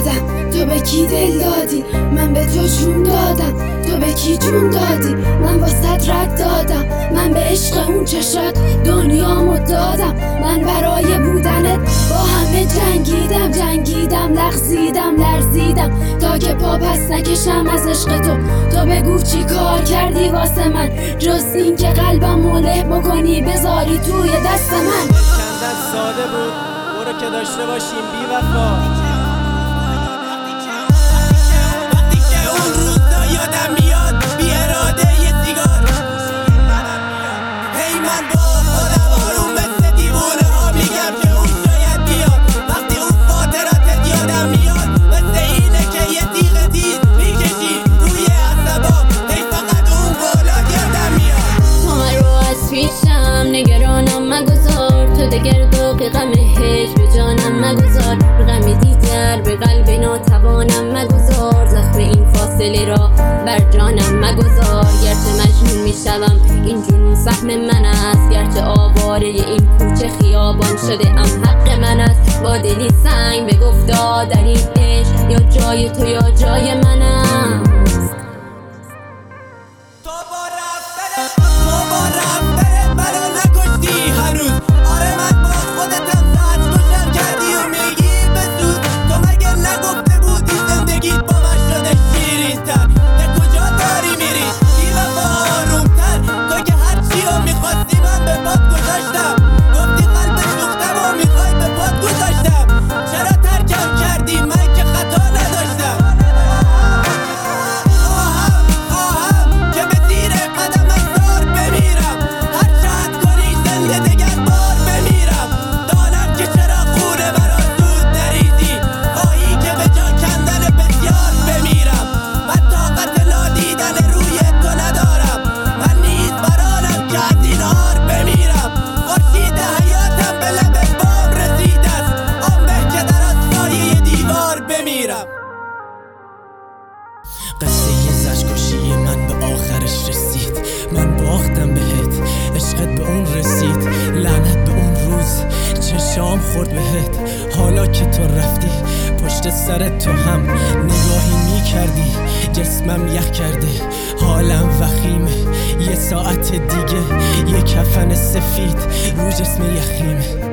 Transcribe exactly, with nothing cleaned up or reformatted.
دادم تو به کی دل دادی؟ من به تو جون دادم تو به کی جون دادی؟ من واسه رد دادم من به عشق اون چشات دنیامو دادم. من برای بودنت با همه جنگیدم جنگیدم لغزیدم لرزیدم تا که پا پس نکشم از عشق تو. تو بگو چی کار کردی واسه من جز این که قلبم مله بکنی بذاری توی دست من. چندت ساده بود برو که داشته باشیم بی وفا. وقتی که اون روزا یادم میاد بی اراده یه سیگار هی من با خودم آروم مثل دیوونه ها میگم که اون شاید بیاد. وقتی اون خاطراتت یادم میاد مثل اینه که یه تیغ تیز میکشی روی عصبام هی فقط اون قولا گردم میاد. تو من رو از پیشم نگرانم مگذار تو دگر باقی غم هیچ به جانم مگذار. به غم دیگر به قلب ناتوانم مگذار. زخم این فاصله را بر جانم مگذار. گرچه مجنون میشوم این جنون سهم من است. گرچه آواره این کوچه خیابان شده ام حق من است. با دلی سنگ به گفتا در این عشق یا جای تو یا جای من است. تو با رفتنت تو با رفتنت منو نکشتی هنوز. آره من با خودتم ساعت کشم کردی و میگی بسوز. تو مگه نگفته بودی زندگیت با من شده شیرین تر؟ به کجا داری میری؟ بی وفا آرومتر. تو که هرچی رو میخواستی من به پات گذاشتم. گفتی قلب سوختم و میخوای به پات گذاشتم. چرا ترکم کردی من که خطا نداشتم؟ خواهم خواهم که به زیر قدمت زار بمیرم. هر چند کنی زنده دگر بار بمیرم. دانم که چرا خونه مرا زود نریزی. خواهی که به جا کندن بسیار بمیرم. من طاقت نادیدن روی تو ندارم. من نیز برانم که از این آر بمیرم. خورشید حیاتم به لب بام رسیده است. آن به که در از سایه دیوار بمیرم. قصه یه زجرکشی من به آخرش رسید. من باختم بهت عشقت به اون رسید. لعنت به اون روز چشام خورد بهت. حالا که تو رفتی پشت سرت تو هم نگاهی میکردی. جسمم یخ کرده حالم وخیمه. یه ساعت دیگه یه کفن سفید رو جسم یخیمه.